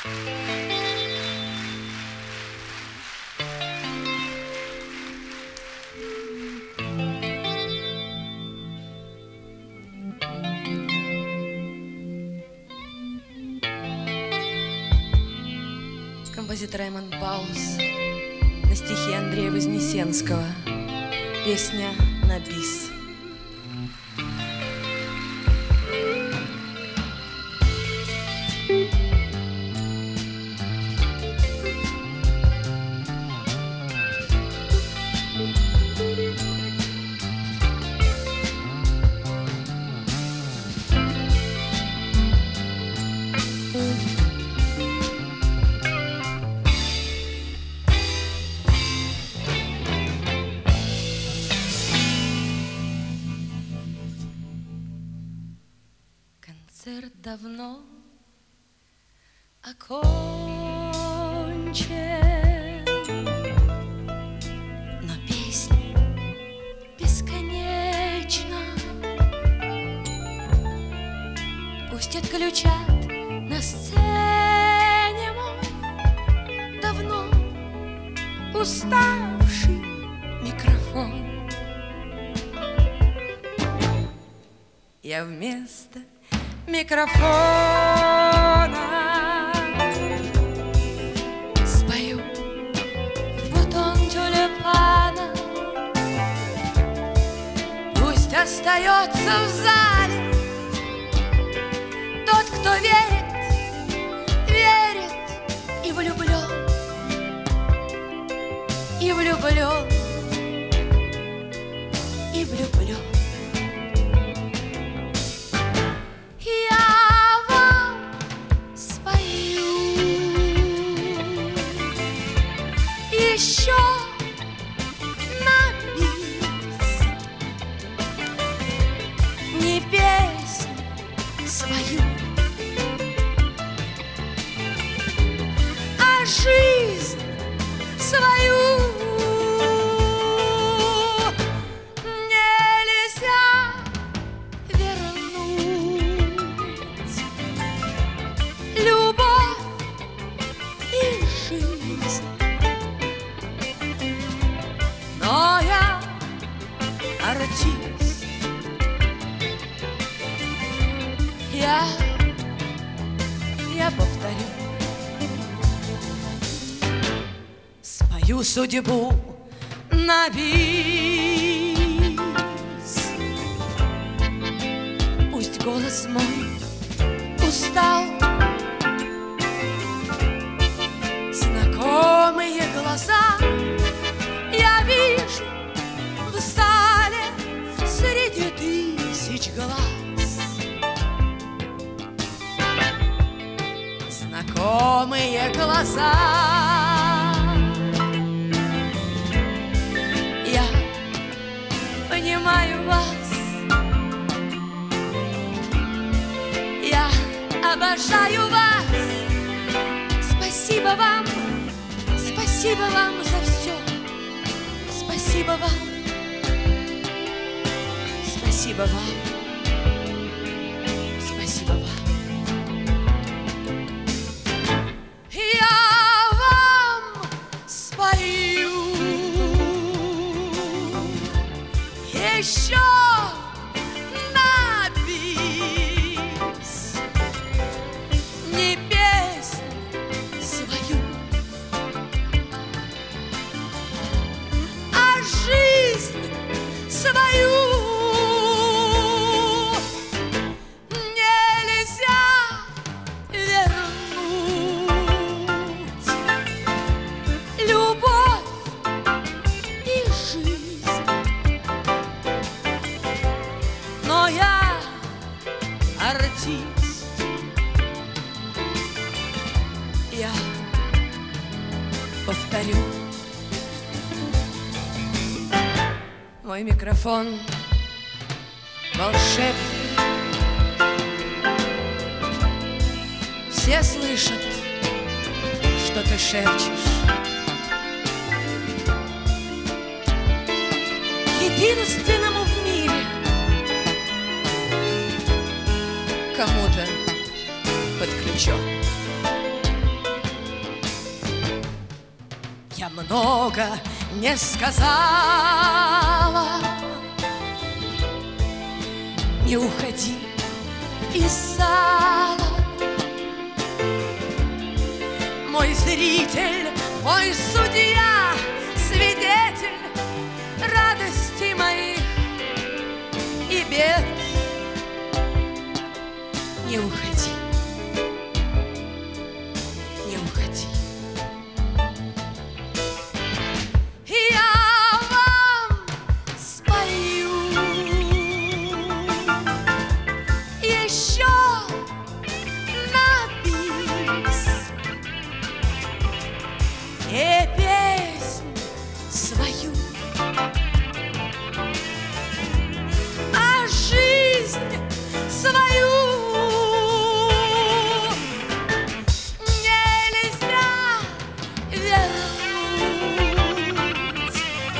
Композитор Раймонд Паулс на стихи Андрея Вознесенского. Песня на бис. Концерт давно окончен, но песня бесконечна. Пусть отключат на сцене мой давно уставший микрофон. Я вместо микрофона спою бутон тюльпана. Пусть остается в зале тот, кто верит, верит и влюблен, и влюблен, и влюблен. Еще на бис, не песню свою, а жизнь свою. Нельзя вернуть любовь и жизнь. Но я артист, я повторю, спою судьбу на бис. Пусть голос мой устал, знакомые глаза я вижу в зале среди тысяч глаз. Знакомые глаза. Я понимаю вас, я обожаю вас. Спасибо вам за все. Спасибо вам, спасибо вам, спасибо вам. Я вам спою еще на бис, не песню свою, а жизнь свою. Нельзя вернуть любовь и жизнь. Но я артист, я повторю. Мой микрофон волшебный, все слышат, что ты шепчешь. Единственному в мире кому-то подключен. много не сказала. Не уходи из зала, мой зритель, мой судья, свидетель радости моих и бед. Не уходи, не уходи. Я вам спою еще на бис и песнь свою, а жизнь свою нельзя вернуть.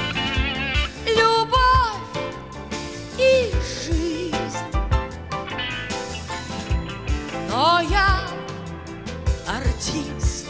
Любовь и жизнь, но я артист.